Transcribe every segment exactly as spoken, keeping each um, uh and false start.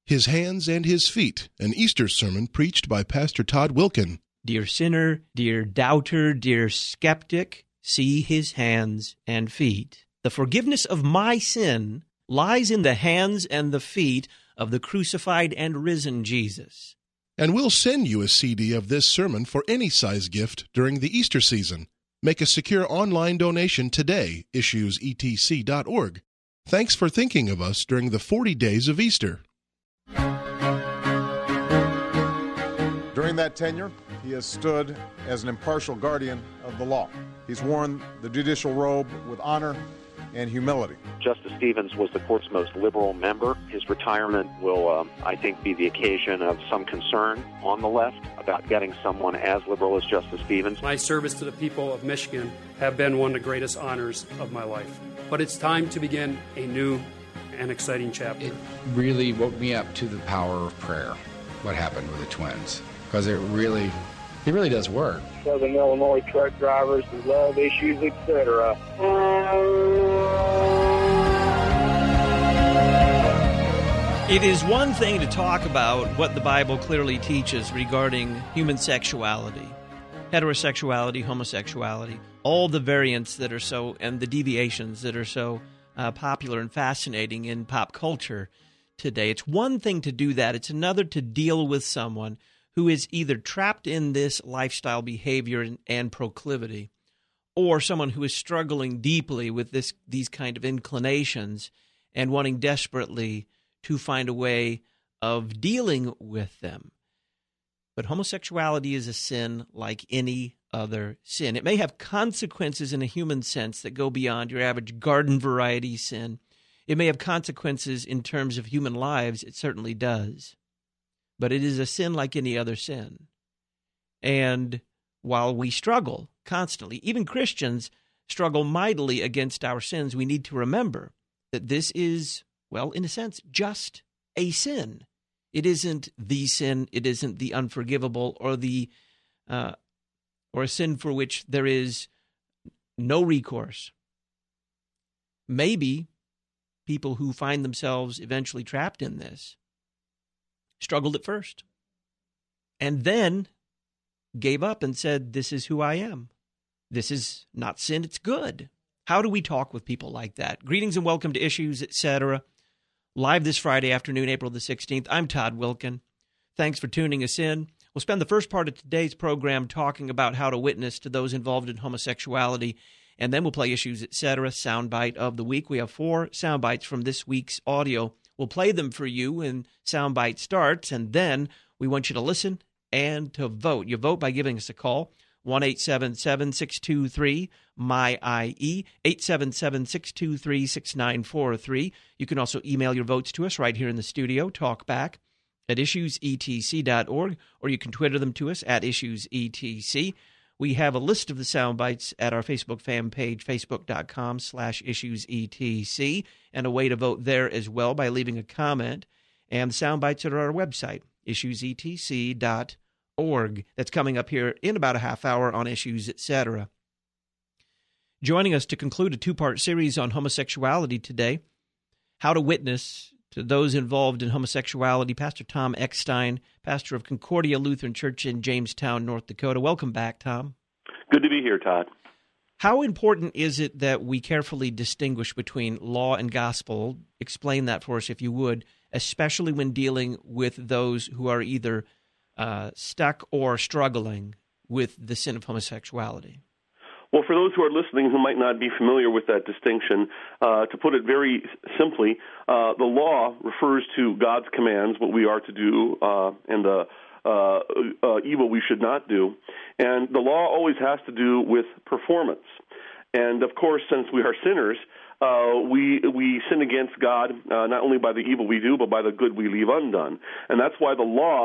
His Hands and His Feet, an Easter sermon preached by Pastor Todd Wilken. Dear sinner, dear doubter, dear skeptic, see His hands and feet. The forgiveness of my sin lies in the hands and the feet of the crucified and risen Jesus. And we'll send you a C D of this sermon for any size gift during the Easter season. Make a secure online donation today, issues e t c dot org. Thanks for thinking of us during the forty days of Easter. During that tenure, he has stood as an impartial guardian of the law. He's worn the judicial robe with honor and humility. Justice Stevens was the court's most liberal member. His retirement will, um, I think, be the occasion of some concern on the left about getting someone as liberal as Justice Stevens. My service to the people of Michigan have been one of the greatest honors of my life. But it's time to begin a new and exciting chapter. It really woke me up to the power of prayer, what happened with the twins, because it really, it really does work. Southern Illinois truck drivers who love issues, et cetera. It is one thing to talk about what the Bible clearly teaches regarding human sexuality, heterosexuality, homosexuality, all the variants that are so, and the deviations that are so uh, popular and fascinating in pop culture today. It's one thing to do that. It's another to deal with someone who is either trapped in this lifestyle behavior and, and proclivity, or someone who is struggling deeply with this these kind of inclinations and wanting desperately to find a way of dealing with them. But homosexuality is a sin like any other sin. It may have consequences in a human sense that go beyond your average garden variety sin. It may have consequences in terms of human lives. It certainly does. But it is a sin like any other sin. And while we struggle constantly, even Christians struggle mightily against our sins, we need to remember that this is, well, in a sense, just a sin. It isn't the sin. It isn't the unforgivable or the uh, or a sin for which there is no recourse. Maybe people who find themselves eventually trapped in this struggled at first and then gave up and said, this is who I am. This is not sin, it's good. How do we talk with people like that? Greetings and welcome to Issues, et cetera. Live this Friday afternoon, April the sixteenth. I'm Todd Wilken. Thanks for tuning us in. We'll spend the first part of today's program talking about how to witness to those involved in homosexuality, and then we'll play Issues, et cetera, soundbite of the week. We have four soundbites from this week's audio. We'll play them for you when soundbite starts, and then we want you to listen and to vote. You vote by giving us a call, one eight seven seven, six two three, M Y I E, eight seven seven, six two three, six nine four three. You can also email your votes to us right here in the studio, talkback at issues e t c dot org, or you can Twitter them to us at issues e t c. We have a list of the sound bites at our Facebook fan page, facebook.com slash issuesetc, and a way to vote there as well by leaving a comment. And the sound bites are at our website, issues e t c dot org. That's coming up here in about a half hour on Issues, et cetera. Joining us to conclude a two-part series on homosexuality today, how to witness to those involved in homosexuality, Pastor Tom Eckstein, pastor of Concordia Lutheran Church in Jamestown, North Dakota. Welcome back, Tom. Good to be here, Todd. How important is it that we carefully distinguish between law and gospel? Explain that for us, if you would, especially when dealing with those who are either uh, stuck or struggling with the sin of homosexuality. Well, for those who are listening who might not be familiar with that distinction, uh, to put it very simply, uh, the law refers to God's commands, what we are to do, uh, and the uh, uh, evil we should not do. And the law always has to do with performance. And, of course, since we are sinners, uh, we we sin against God uh, not only by the evil we do, but by the good we leave undone. And that's why the law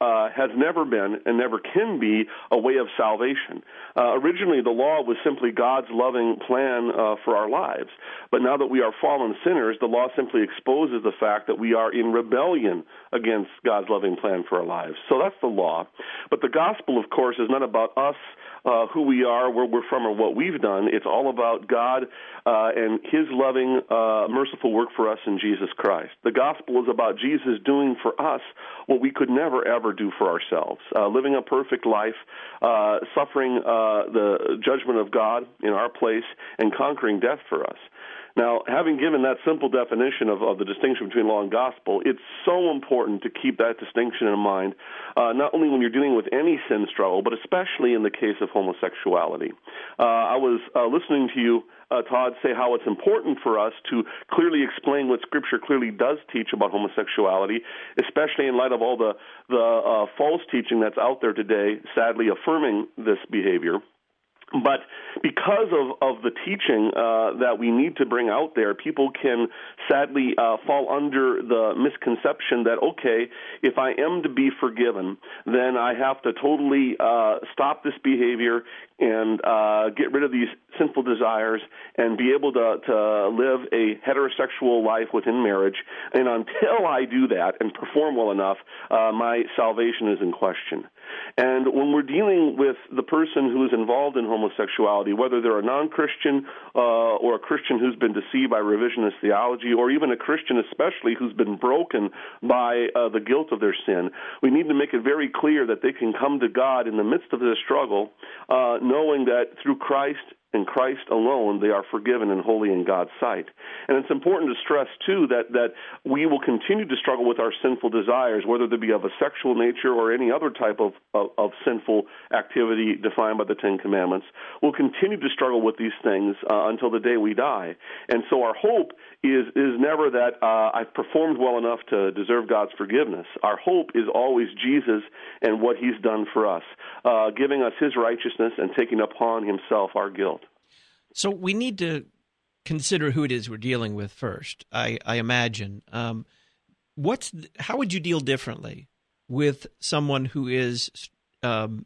uh, has never been and never can be a way of salvation. Uh, originally, the law was simply God's loving plan uh, for our lives. But now that we are fallen sinners, the law simply exposes the fact that we are in rebellion against God's loving plan for our lives. So that's the law. But the gospel, of course, is not about us, uh, who we are, where we're from, or what we've done. It's all about God uh, and his loving, uh, merciful work for us in Jesus Christ. The gospel is about Jesus doing for us what we could never, ever do for ourselves, uh, living a perfect life, uh, suffering uh, the judgment of God in our place, and conquering death for us. Now, having given that simple definition of, of the distinction between law and gospel, it's so important to keep that distinction in mind, uh, not only when you're dealing with any sin struggle, but especially in the case of homosexuality. Uh, I was uh, listening to you, uh, Todd, say how it's important for us to clearly explain what Scripture clearly does teach about homosexuality, especially in light of all the, the uh, false teaching that's out there today, sadly affirming this behavior. But because of, of the teaching uh, that we need to bring out there, people can sadly uh, fall under the misconception that, okay, if I am to be forgiven, then I have to totally uh, stop this behavior and uh, get rid of these sinful desires and be able to, to live a heterosexual life within marriage. And until I do that and perform well enough, uh, my salvation is in question. And when we're dealing with the person who is involved in homosexuality, whether they're a non-Christian uh, or a Christian who's been deceived by revisionist theology, or even a Christian especially who's been broken by uh, the guilt of their sin, we need to make it very clear that they can come to God in the midst of their struggle, uh, knowing that through Christ in Christ alone, they are forgiven and holy in God's sight. And it's important to stress, too, that, that we will continue to struggle with our sinful desires, whether they be of a sexual nature or any other type of, of, of sinful activity defined by the Ten Commandments. We'll continue to struggle with these things uh, until the day we die. And so our hope is, is never that uh, I've performed well enough to deserve God's forgiveness. Our hope is always Jesus and what he's done for us, uh, giving us his righteousness and taking upon himself our guilt. So we need to consider who it is we're dealing with first, I, I imagine. Um, what's the, how would you deal differently with someone who is um,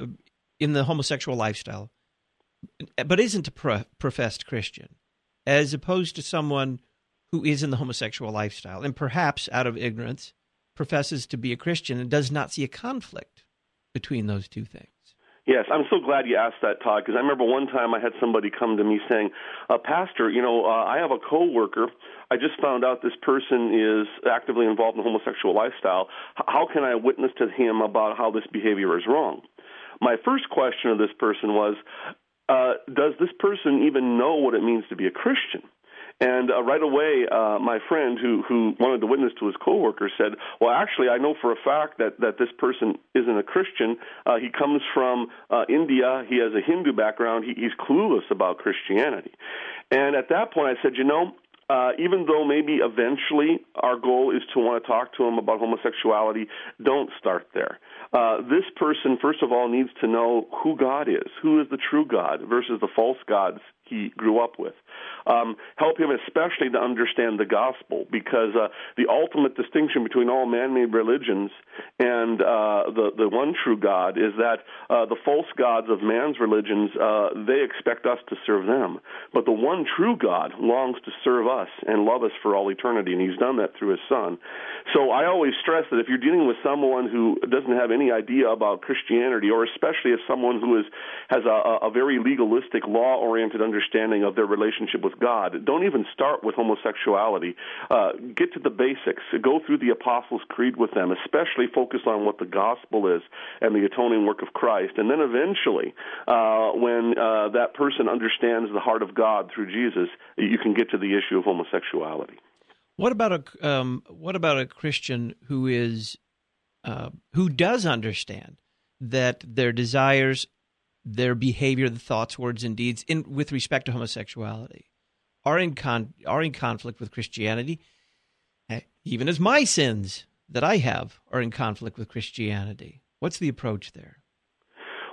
in the homosexual lifestyle, but isn't a pro- professed Christian, as opposed to someone who is in the homosexual lifestyle and perhaps out of ignorance professes to be a Christian and does not see a conflict between those two things? Yes, I'm so glad you asked that, Todd, because I remember one time I had somebody come to me saying, uh, Pastor, you know, uh, I have a coworker. I just found out this person is actively involved in the homosexual lifestyle. H- how can I witness to him about how this behavior is wrong? My first question of this person was, uh, does this person even know what it means to be a Christian? And uh, right away, uh, my friend who, who wanted to witness to his coworker said, well, actually, I know for a fact that, that this person isn't a Christian. Uh, he comes from uh, India. He has a Hindu background. He, he's clueless about Christianity. And at that point, I said, you know, Uh, even though maybe eventually our goal is to want to talk to him about homosexuality, don't start there. Uh, this person, first of all, needs to know who God is, who is the true God versus the false gods he grew up with. Um, help him especially to understand the gospel, because uh, the ultimate distinction between all man-made religions and uh, the, the one true God is that uh, the false gods of man's religions, uh, they expect us to serve them. But the one true God longs to serve us and love us for all eternity, and he's done that through his Son. So I always stress that if you're dealing with someone who doesn't have any idea about Christianity, or especially if someone who is has a, a very legalistic, law-oriented understanding of their relationship with God, don't even start with homosexuality. Uh, get to the basics. Go through the Apostles' Creed with them, especially focus on what the gospel is and the atoning work of Christ. And then eventually, uh, when uh, that person understands the heart of God through Jesus, you can get to the issue of homosexuality. What about a um, what about a Christian who is uh, who does understand that their desires, their behavior, the thoughts, words, and deeds in with respect to homosexuality are in con- are in conflict with Christianity, even as my sins that I have are in conflict with Christianity? What's the approach there?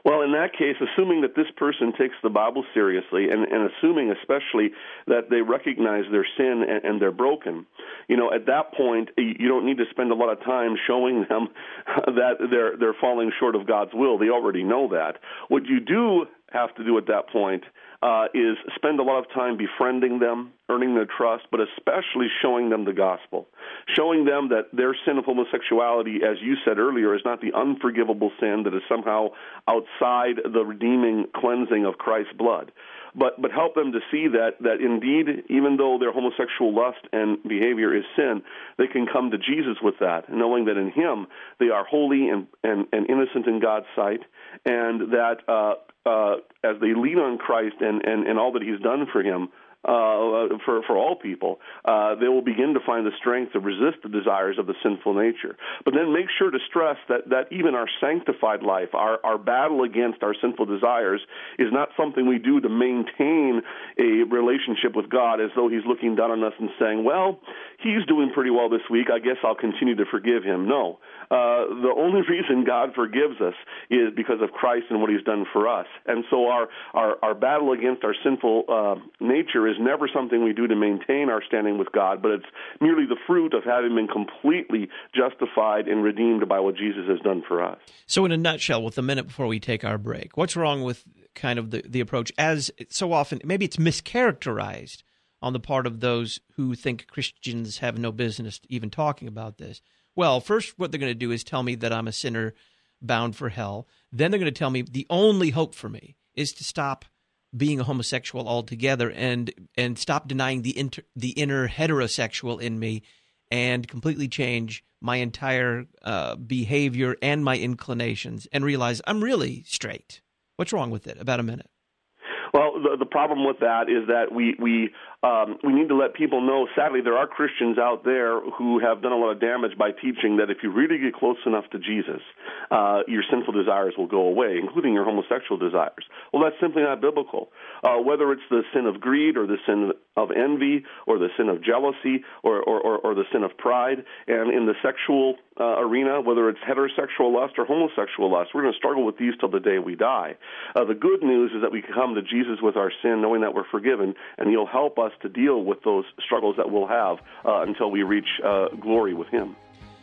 Well, in that case, assuming that this person takes the Bible seriously, and, and assuming especially that they recognize their sin and, and they're broken, you know, at that point, you don't need to spend a lot of time showing them that they're they're falling short of God's will. They already know that. What you do have to do at that point uh, is spend a lot of time befriending them, earning their trust, but especially showing them the gospel, showing them that their sin of homosexuality, as you said earlier, is not the unforgivable sin that is somehow outside the redeeming cleansing of Christ's blood. But but help them to see that, that indeed, even though their homosexual lust and behavior is sin, they can come to Jesus with that, knowing that in Him they are holy and, and, and innocent in God's sight, and that uh, uh, as they lean on Christ and, and, and all that He's done for him, Uh, for for all people, uh, they will begin to find the strength to resist the desires of the sinful nature. But then make sure to stress that, that even our sanctified life, our, our battle against our sinful desires, is not something we do to maintain a relationship with God as though He's looking down on us and saying, well, he's doing pretty well this week, I guess I'll continue to forgive him. No. Uh, the only reason God forgives us is because of Christ and what He's done for us. And so our, our, our battle against our sinful uh, nature is never something we do to maintain our standing with God, but it's merely the fruit of having been completely justified and redeemed by what Jesus has done for us. So in a nutshell, with a minute before we take our break, what's wrong with kind of the, the approach, as so often, maybe it's mischaracterized on the part of those who think Christians have no business even talking about this? Well, first what they're going to do is tell me that I'm a sinner bound for hell. Then they're going to tell me the only hope for me is to stop being a homosexual altogether and and stop denying the inter, the inner heterosexual in me and completely change my entire uh, behavior and my inclinations and realize I'm really straight. What's wrong with it? About a minute. Well, the, the problem with that is that we we um, we need to let people know, sadly, there are Christians out there who have done a lot of damage by teaching that if you really get close enough to Jesus, uh, your sinful desires will go away, including your homosexual desires. Well, that's simply not biblical. Uh, whether it's the sin of greed or the sin of envy or the sin of jealousy or, or, or, or the sin of pride, and in the sexual uh, arena, whether it's heterosexual lust or homosexual lust, we're going to struggle with these till the day we die. Uh, the good news is that we can come to Jesus with our sin, knowing that we're forgiven, and He'll help us to deal with those struggles that we'll have uh, until we reach uh, glory with Him.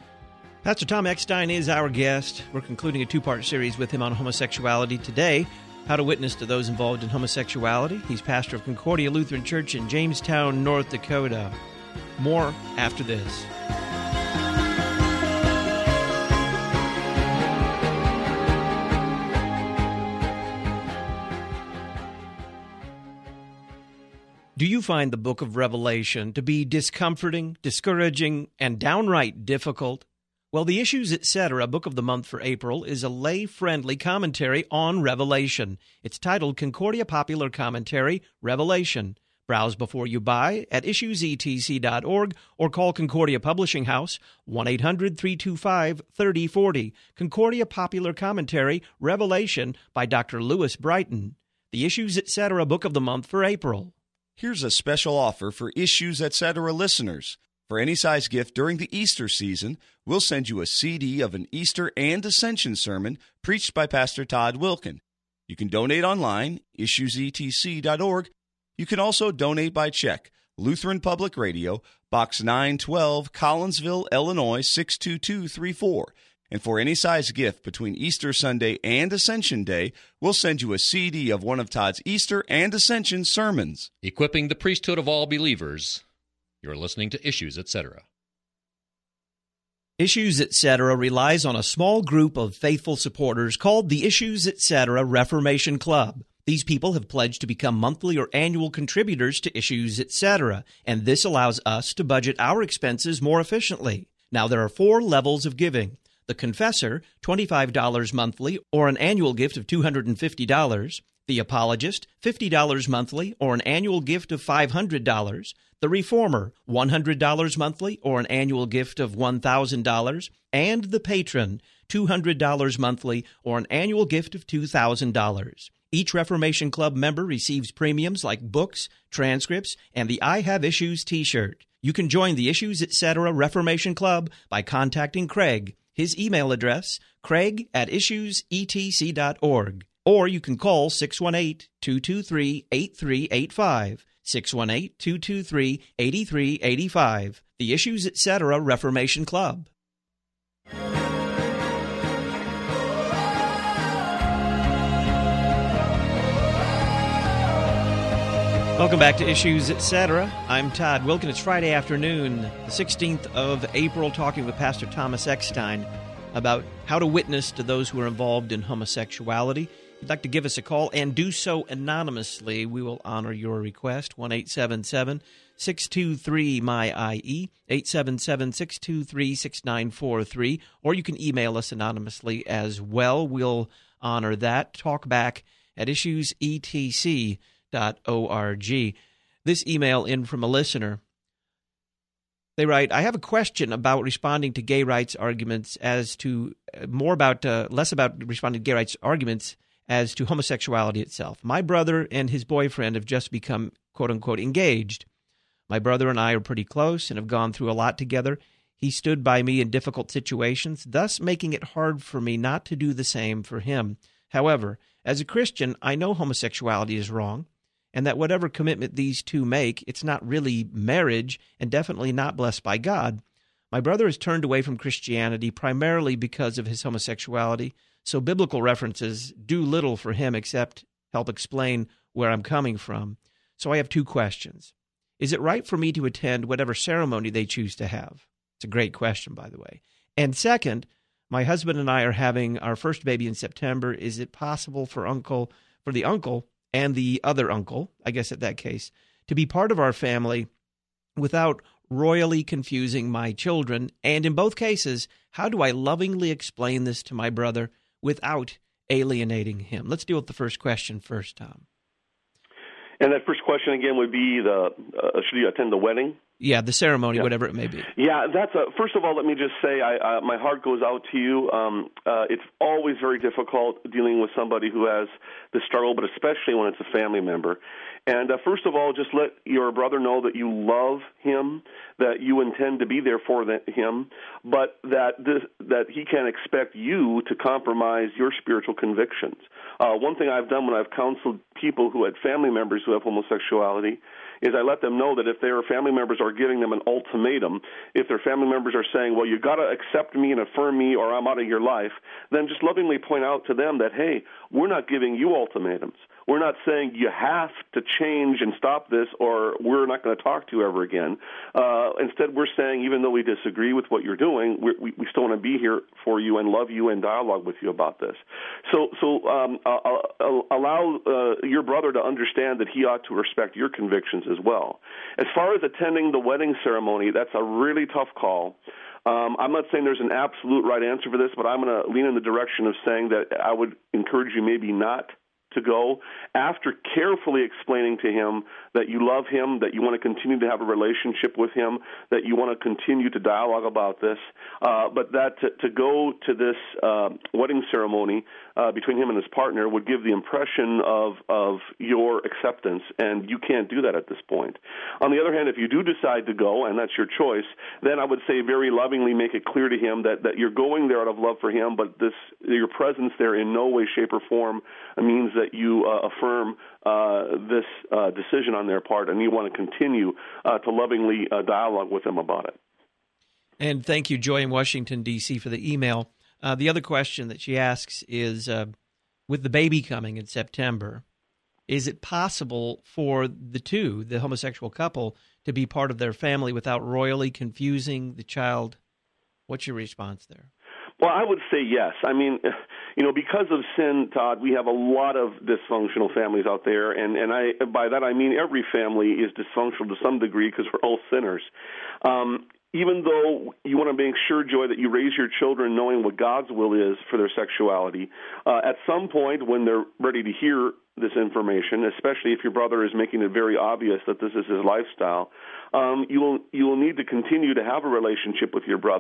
Pastor Tom Eckstein is our guest. We're concluding a two-part series with him on homosexuality today, how to witness to those involved in homosexuality. He's pastor of Concordia Lutheran Church in Jamestown, North Dakota. More after this. Do you find the book of Revelation to be discomforting, discouraging, and downright difficult? Well, the Issues, et cetera book of the month for April is a lay-friendly commentary on Revelation. It's titled Concordia Popular Commentary, Revelation. Browse before you buy at issues e t c dot org or call Concordia Publishing House, one eight hundred three two five three zero four zero. Concordia Popular Commentary, Revelation by Doctor Lewis Brighton. The Issues, et cetera book of the month for April. Here's a special offer for Issues, et cetera listeners. For any size gift during the Easter season, we'll send you a C D of an Easter and Ascension sermon preached by Pastor Todd Wilkin. You can donate online, issues e t c dot org. You can also donate by check. Lutheran Public Radio, Box nine twelve, Collinsville, Illinois, six two two three four. And for any size gift between Easter Sunday and Ascension Day, we'll send you a C D of one of Todd's Easter and Ascension sermons. Equipping the priesthood of all believers. You're listening to Issues, et cetera. Issues, et cetera relies on a small group of faithful supporters called the Issues, et cetera Reformation Club. These people have pledged to become monthly or annual contributors to Issues, et cetera, and this allows us to budget our expenses more efficiently. Now, there are four levels of giving. The Confessor, twenty-five dollars monthly or an annual gift of two hundred fifty dollars. The Apologist, fifty dollars monthly or an annual gift of five hundred dollars. The Reformer, one hundred dollars monthly or an annual gift of one thousand dollars. And the Patron, two hundred dollars monthly or an annual gift of two thousand dollars. Each Reformation Club member receives premiums like books, transcripts, and the I Have Issues t-shirt. You can join the Issues, et cetera Reformation Club by contacting Craig. His email address, craig at issues e t c dot org. Or you can call six one eight, two two three, eight three eight five, six one eight, two two three, eight three eight five. The Issues Etc. Reformation Club. Welcome back to Issues Etc. I'm Todd Wilken. It's Friday afternoon, the sixteenth of April, talking with Pastor Thomas Eckstein about how to witness to those who are involved in homosexuality. If you'd like to give us a call and do so anonymously, we will honor your request. one eight seven seven, six two three, M Y I E, eight seven seven, six two three, six nine four three, or you can email us anonymously as well. We'll honor that. Talk back at issues e t c dot org. This email in from a listener. They write, I have a question about responding to gay rights arguments as to, uh, more about, uh, less about responding to gay rights arguments as to homosexuality itself. My brother and his boyfriend have just become, quote-unquote, engaged. My brother and I are pretty close and have gone through a lot together. He stood by me in difficult situations, thus making it hard for me not to do the same for him. However, as a Christian, I know homosexuality is wrong, and that whatever commitment these two make, it's not really marriage and definitely not blessed by God. My brother has turned away from Christianity primarily because of his homosexuality, so biblical references do little for him except help explain where I'm coming from. So I have two questions. Is it right for me to attend whatever ceremony they choose to have? It's a great question, by the way. And second, my husband and I are having our first baby in September. Is it possible for uncle, for the uncle, and the other uncle, I guess at that case, to be part of our family without royally confusing my children? And in both cases, how do I lovingly explain this to my brother without alienating him? Let's deal with the first question first, Tom. And that first question again would be the uh, should you attend the wedding? Yeah, the ceremony, yeah. whatever it may be. Yeah, that's a, first of all, let me just say I, uh, my heart goes out to you. Um, uh, it's always very difficult dealing with somebody who has the struggle, but especially when it's a family member. And uh, first of all, just let your brother know that you love him, that you intend to be there for the, him, but that this, that he can't expect you to compromise your spiritual convictions. Uh, one thing I've done when I've counseled people who had family members who have homosexuality is I let them know that if their family members are giving them an ultimatum, if their family members are saying, well, you got to accept me and affirm me or I'm out of your life, then just lovingly point out to them that, hey, we're not giving you ultimatums. We're not saying you have to change and stop this or we're not going to talk to you ever again. Uh, instead, we're saying even though we disagree with what you're doing, we, we, we still want to be here for you and love you and dialogue with you about this. So so um, uh, uh, allow uh, your brother to understand that he ought to respect your convictions as well. As far as attending the wedding ceremony, that's a really tough call. Um, I'm not saying there's an absolute right answer for this, but I'm going to lean in the direction of saying that I would encourage you maybe not to go after carefully explaining to him that you love him, that you want to continue to have a relationship with him, that you want to continue to dialogue about this, uh, but that to, to go to this uh, wedding ceremony uh, between him and his partner would give the impression of, of your acceptance, and you can't do that at this point. On the other hand, if you do decide to go, and that's your choice, then I would say very lovingly make it clear to him that, that you're going there out of love for him, but this your presence there in no way, shape, or form means that that you uh, affirm uh, this uh, decision on their part, and you want to continue uh, to lovingly uh, dialogue with them about it. And thank you, Joy in Washington, D C, for the email. Uh, the other question that she asks is, uh, with the baby coming in September, is it possible for the two, the homosexual couple, to be part of their family without royally confusing the child? What's your response there? Well, I would say yes. I mean, you know, because of sin, Todd, we have a lot of dysfunctional families out there, and, and I by that I mean every family is dysfunctional to some degree because we're all sinners. Um, even though you want to make sure, Joy, that you raise your children knowing what God's will is for their sexuality, uh, at some point when they're ready to hear this information, especially if your brother is making it very obvious that this is his lifestyle, um, you will you will need to continue to have a relationship with your brother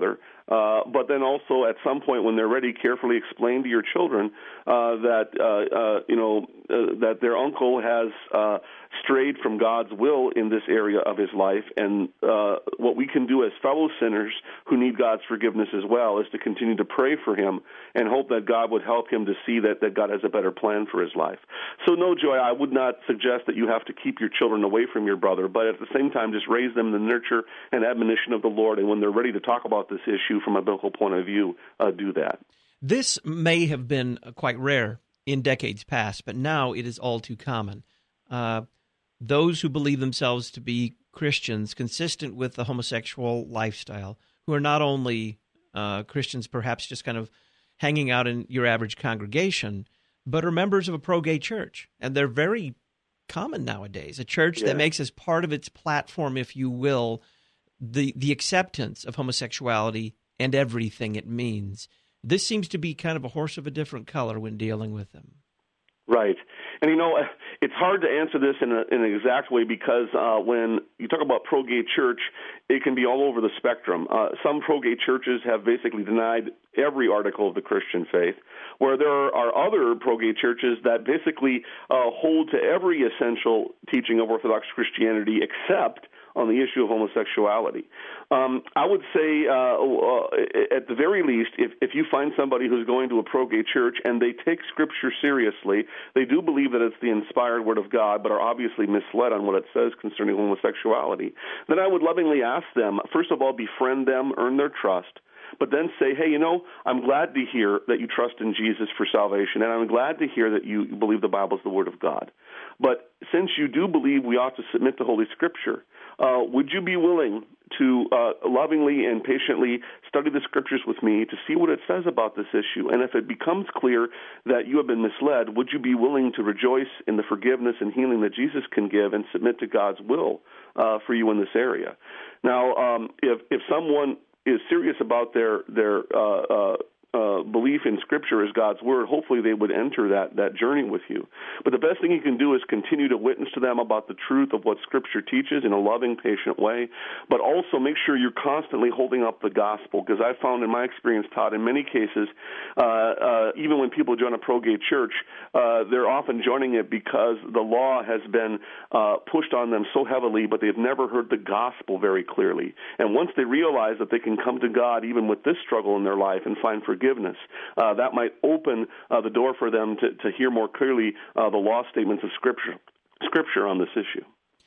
Uh, but then also at some point when they're ready, carefully explain to your children uh, that uh, uh, you know uh, that their uncle has uh, strayed from God's will in this area of his life, and uh, what we can do as fellow sinners who need God's forgiveness as well is to continue to pray for him and hope that God would help him to see that, that God has a better plan for his life. So no, Joy, I would not suggest that you have to keep your children away from your brother, but at the same time just raise them in the nurture and admonition of the Lord, and when they're ready to talk about this issue from a biblical point of view, uh, do that. This may have been quite rare in decades past, but now it is all too common. Uh, those who believe themselves to be Christians consistent with the homosexual lifestyle, who are not only uh, Christians perhaps just kind of hanging out in your average congregation, but are members of a pro-gay church. And they're very common nowadays, a church yeah. that makes as part of its platform, if you will, the the acceptance of homosexuality and everything it means. This seems to be kind of a horse of a different color when dealing with them. Right. And, you know, it's hard to answer this in, a, in an exact way because uh, when you talk about pro-gay church, it can be all over the spectrum. Uh, some pro-gay churches have basically denied every article of the Christian faith, where there are other pro-gay churches that basically uh, hold to every essential teaching of Orthodox Christianity except on the issue of homosexuality. Um, I would say, uh, uh, at the very least, if, if you find somebody who's going to a pro-gay church and they take Scripture seriously, they do believe that it's the inspired Word of God, but are obviously misled on what it says concerning homosexuality, then I would lovingly ask them, first of all, befriend them, earn their trust, but then say, hey, you know, I'm glad to hear that you trust in Jesus for salvation, and I'm glad to hear that you believe the Bible is the Word of God. But since you do believe we ought to submit to Holy Scripture, uh, would you be willing to uh, lovingly and patiently study the Scriptures with me to see what it says about this issue? And if it becomes clear that you have been misled, would you be willing to rejoice in the forgiveness and healing that Jesus can give and submit to God's will uh, for you in this area? Now, um, if if someone is serious about their their uh, uh, uh, belief in Scripture as God's Word, hopefully they would enter that, that journey with you. But the best thing you can do is continue to witness to them about the truth of what Scripture teaches in a loving, patient way, but also make sure you're constantly holding up the gospel, because I've found in my experience, Todd, in many cases, uh, uh, even when people join a pro-gay church, uh, they're often joining it because the law has been uh, pushed on them so heavily, but they've never heard the gospel very clearly. And once they realize that they can come to God even with this struggle in their life and find forgiveness, Uh, that might open uh, the door for them to, to hear more clearly uh, the law statements of Scripture, Scripture on this issue.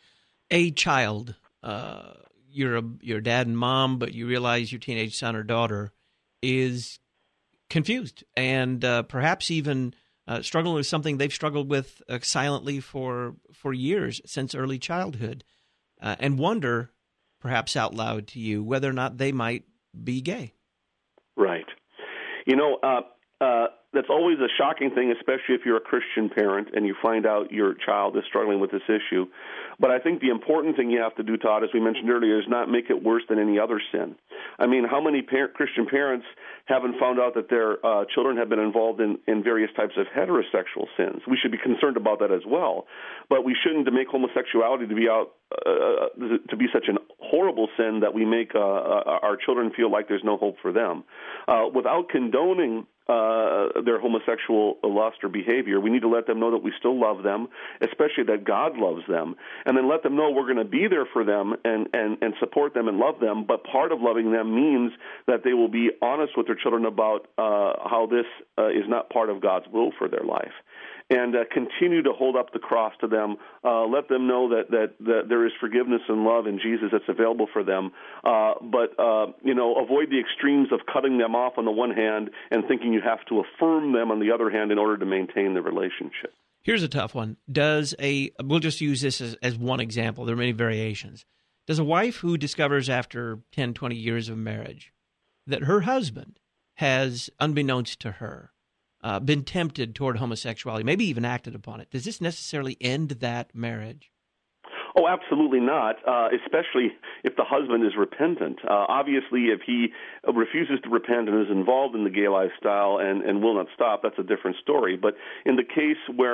A child, uh, you're a, you're a dad and mom, but you realize your teenage son or daughter is confused and uh, perhaps even uh, struggling with something they've struggled with uh, silently for for years since early childhood, uh, and wonder, perhaps out loud to you, whether or not they might be gay. Right. You know, uh, uh, that's always a shocking thing, especially if you're a Christian parent and you find out your child is struggling with this issue. But I think the important thing you have to do, Todd, as we mentioned earlier, is not make it worse than any other sin. I mean, how many par- Christian parents haven't found out that their uh, children have been involved in, in various types of heterosexual sins? We should be concerned about that as well. But we shouldn't make homosexuality to be out uh, to be such a horrible sin that we make uh, our children feel like there's no hope for them. Uh, without condoning Uh, their homosexual lust or behavior, we need to let them know that we still love them, especially that God loves them, and then let them know we're going to be there for them and, and, and support them and love them. But part of loving them means that they will be honest with their children about uh, how this uh, is not part of God's will for their life. And uh, continue to hold up the cross to them. Uh, let them know that, that, that there is forgiveness and love in Jesus that's available for them. Uh, but, uh, you know, avoid the extremes of cutting them off on the one hand and thinking you have to affirm them on the other hand in order to maintain the relationship. Here's a tough one. Does a, we'll just use this as, as one example. There are many variations. Does a wife who discovers after ten, twenty years of marriage that her husband has, unbeknownst to her, Uh, been tempted toward homosexuality, maybe even acted upon it, does this necessarily end that marriage? Oh, absolutely not, uh, especially if the husband is repentant. Uh, obviously, if he refuses to repent and is involved in the gay lifestyle and, and will not stop, that's a different story. But in the case where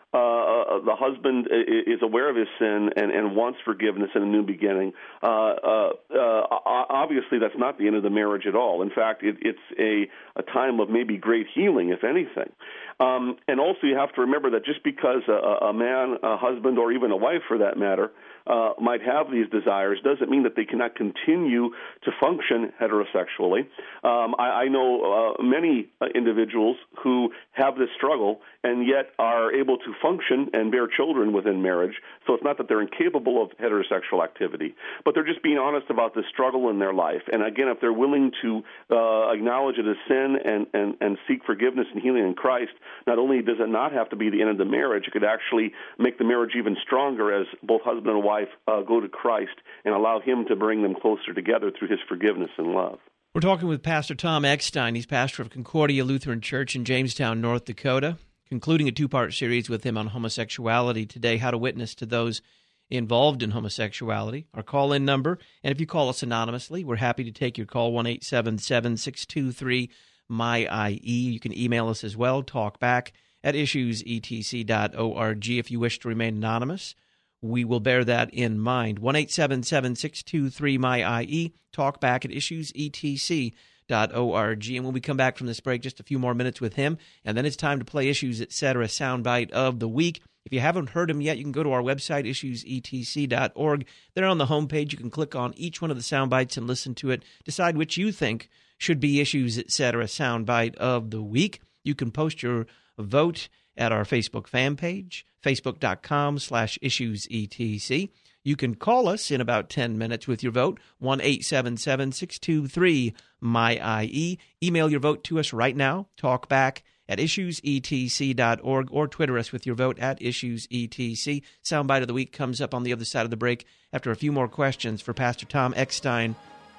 uh, the husband is aware of his sin and, and wants forgiveness and a new beginning, uh, uh, uh, obviously that's not the end of the marriage at all. In fact, it, it's a, a time of maybe great healing, if anything. Um, and also you have to remember that just because a, a man, a husband, or even a wife for that matter, uh, might have these desires doesn't mean that they cannot continue to function heterosexually. Um, I, I know uh, many uh, individuals who have this struggle and yet are able to function and bear children within marriage. So it's not that they're incapable of heterosexual activity, but they're just being honest about the struggle in their life. And again, if they're willing to uh, acknowledge it as sin and, and, and seek forgiveness and healing in Christ, not only does it not have to be the end of the marriage, it could actually make the marriage even stronger as both husband and wife uh, go to Christ and allow him to bring them closer together through his forgiveness and love. We're talking with Pastor Tom Eckstein. He's pastor of Concordia Lutheran Church in Jamestown, North Dakota, concluding a two-part series with him on homosexuality today, how to witness to those involved in homosexuality. Our call-in number, and if you call us anonymously, we're happy to take your call, one eight seven seven, six two three, M Y I E. You can email us as well, talkback at issues e t c dot org if you wish to remain anonymous. We will bear that in mind. one eight seven seven, six two three, M Y I E, talkback at issues e t c dot org. And when we come back from this break, just a few more minutes with him, and then it's time to play Issues, et cetera, soundbite of the week. If you haven't heard him yet, you can go to our website, issues e t c dot org. There on the homepage, you can click on each one of the soundbites and listen to it. Decide which you think should be Issues, et cetera, soundbite of the week. You can post your vote at our Facebook fan page, facebook.com slash issuesetc. You can call us in about ten minutes with your vote, one eight seven seven, six two three, M Y I E. Email your vote to us right now, talkback at issues e t c dot org, or Twitter us with your vote at issuesetc. Soundbite of the week comes up on the other side of the break after a few more questions for Pastor Tom Eckstein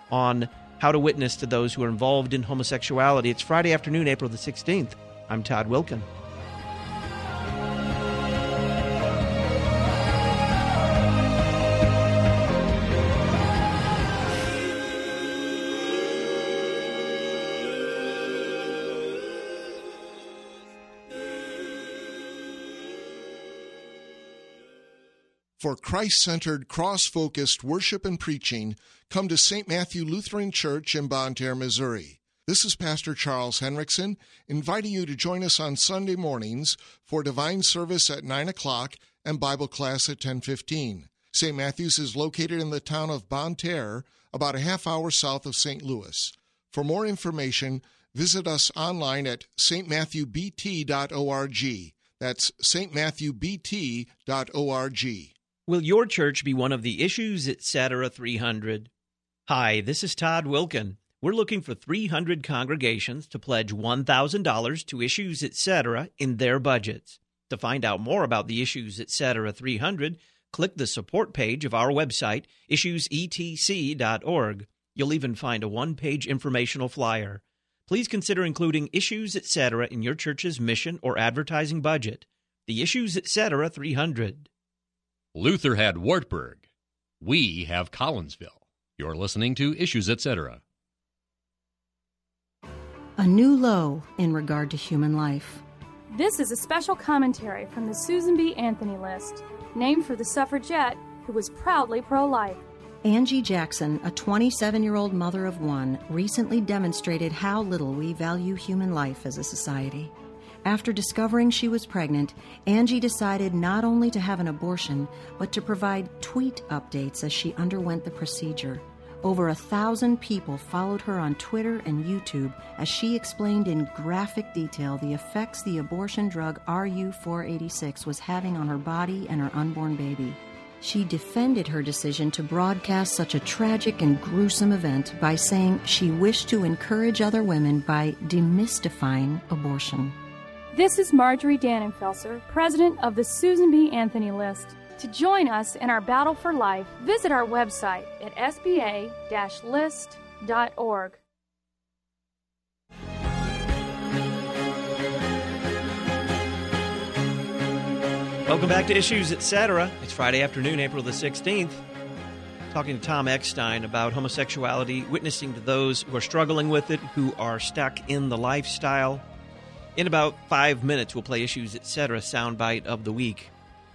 on how to witness to those who are involved in homosexuality. It's Friday afternoon, April the sixteenth. I'm Todd Wilken. For Christ-centered, cross-focused worship and preaching, come to Saint Matthew Lutheran Church in Bonne Terre, Missouri. This is Pastor Charles Henriksen, inviting you to join us on Sunday mornings for divine service at nine o'clock and Bible class at ten fifteen. Saint Matthew's is located in the town of Bonne Terre, about a half hour south of Saint Louis. For more information, visit us online at s t matthew b t dot org. That's s t matthew b t dot org. Will your church be one of the Issues, et cetera, three hundred? Hi, this is Todd Wilken. We're looking for three hundred congregations to pledge one thousand dollars to Issues, et cetera in their budgets. To find out more about the Issues, et cetera, three hundred, click the support page of our website, issues e t c dot org. You'll even find a one-page informational flyer. Please consider including Issues, et cetera in your church's mission or advertising budget. The Issues, et cetera, three hundred. Luther had Wartburg. We have Collinsville. You're listening to Issues, et cetera. A new low in regard to human life. This is a special commentary from the Susan B. Anthony list, named for the suffragette who was proudly pro-life. Angie Jackson, a twenty-seven-year-old mother of one, recently demonstrated how little we value human life as a society. After discovering she was pregnant, Angie decided not only to have an abortion, but to provide tweet updates as she underwent the procedure. Over a thousand people followed her on Twitter and YouTube as she explained in graphic detail the effects the abortion drug R U four eighty-six was having on her body and her unborn baby. She defended her decision to broadcast such a tragic and gruesome event by saying she wished to encourage other women by demystifying abortion. This is Marjorie Dannenfelser, president of the Susan B. Anthony list. To join us in our battle for life, visit our website at s b a dash list dot org. Welcome back to Issues, et cetera. It's Friday afternoon, April the sixteenth. Talking to Tom Eckstein about homosexuality, witnessing to those who are struggling with it, who are stuck in the lifestyle. In about five minutes, we'll play Issues, et cetera soundbite of the week.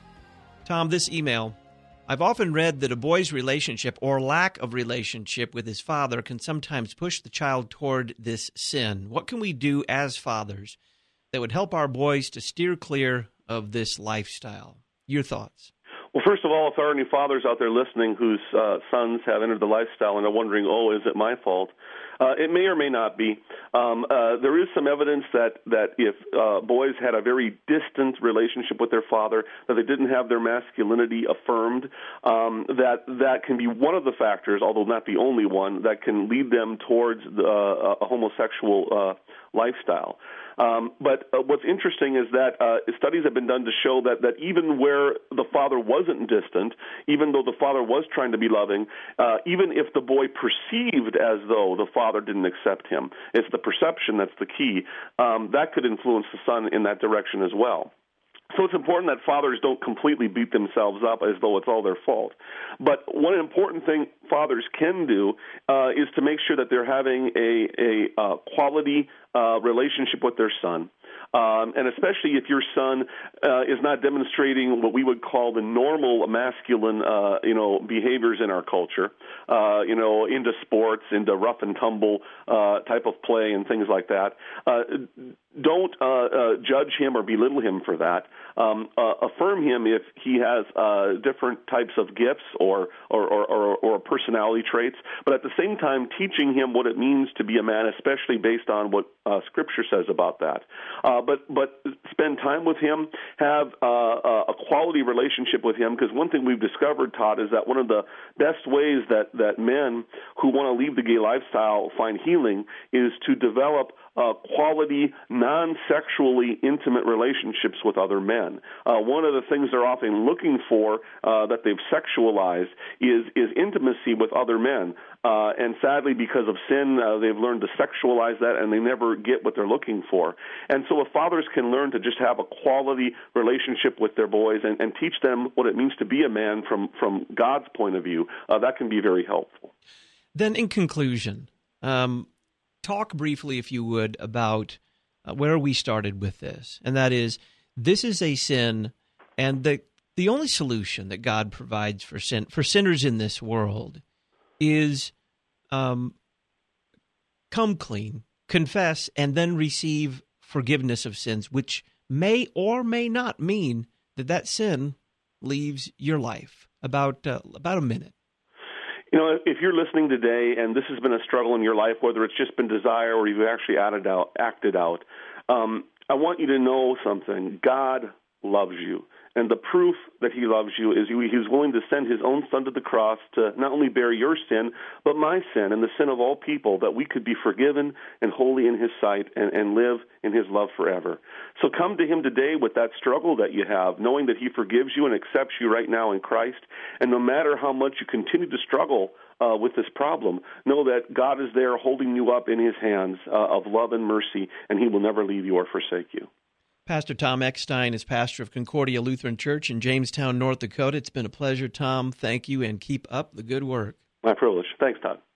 Tom, this email: I've often read that a boy's relationship or lack of relationship with his father can sometimes push the child toward this sin. What can we do as fathers that would help our boys to steer clear of this lifestyle? Your thoughts? Well, first of all, if there are any fathers out there listening whose uh, sons have entered the lifestyle and are wondering, oh, is it my fault? Uh, it may or may not be. Um, uh, there is some evidence that, that if uh, boys had a very distant relationship with their father, that they didn't have their masculinity affirmed, um, that that can be one of the factors, although not the only one, that can lead them towards the, uh, a homosexual uh, lifestyle. Um, but uh, what's interesting is that uh, studies have been done to show that, that even where the father wasn't distant, even though the father was trying to be loving, uh, even if the boy perceived as though the father didn't accept him, it's the perception that's the key, um, that could influence the son in that direction as well. So it's important that fathers don't completely beat themselves up as though it's all their fault. But one important thing fathers can do uh, is to make sure that they're having a, a uh, quality uh, relationship with their son. Um, and especially if your son uh, is not demonstrating what we would call the normal masculine, uh, you know, behaviors in our culture, uh, you know, into sports, into rough and tumble uh, type of play and things like that. Uh, don't uh, uh, judge him or belittle him for that. Um, uh, affirm him if he has uh, different types of gifts or or, or, or or personality traits, but at the same time teaching him what it means to be a man, especially based on what uh, Scripture says about that. Uh, but but spend time with him, have uh, a quality relationship with him, because one thing we've discovered, Todd, is that one of the best ways that, that men who want to leave the gay lifestyle find healing is to develop Uh, quality, non-sexually intimate relationships with other men. Uh, one of the things they're often looking for uh, that they've sexualized is is intimacy with other men. Uh, and sadly, because of sin, uh, they've learned to sexualize that, and they never get what they're looking for. And so if fathers can learn to just have a quality relationship with their boys and, and teach them what it means to be a man from, from God's point of view, uh, that can be very helpful. Then in conclusion, um, talk briefly, if you would, about uh, where we started with this, and that is, this is a sin, and the the only solution that God provides for sin for sinners in this world is um, come clean, confess, and then receive forgiveness of sins, which may or may not mean that that sin leaves your life. About uh, about a minute. You know, if you're listening today and this has been a struggle in your life, whether it's just been desire or you've actually acted out, acted out, um, I want you to know something. God loves you. And the proof that he loves you is he was willing to send his own son to the cross to not only bear your sin, but my sin and the sin of all people, that we could be forgiven and holy in his sight and, and live in his love forever. So come to him today with that struggle that you have, knowing that he forgives you and accepts you right now in Christ. And no matter how much you continue to struggle uh, with this problem, know that God is there holding you up in his hands uh, of love and mercy, and he will never leave you or forsake you. Pastor Tom Eckstein is pastor of Concordia Lutheran Church in Jamestown, North Dakota. It's been a pleasure, Tom. Thank you, and keep up the good work. My privilege. Thanks, Todd.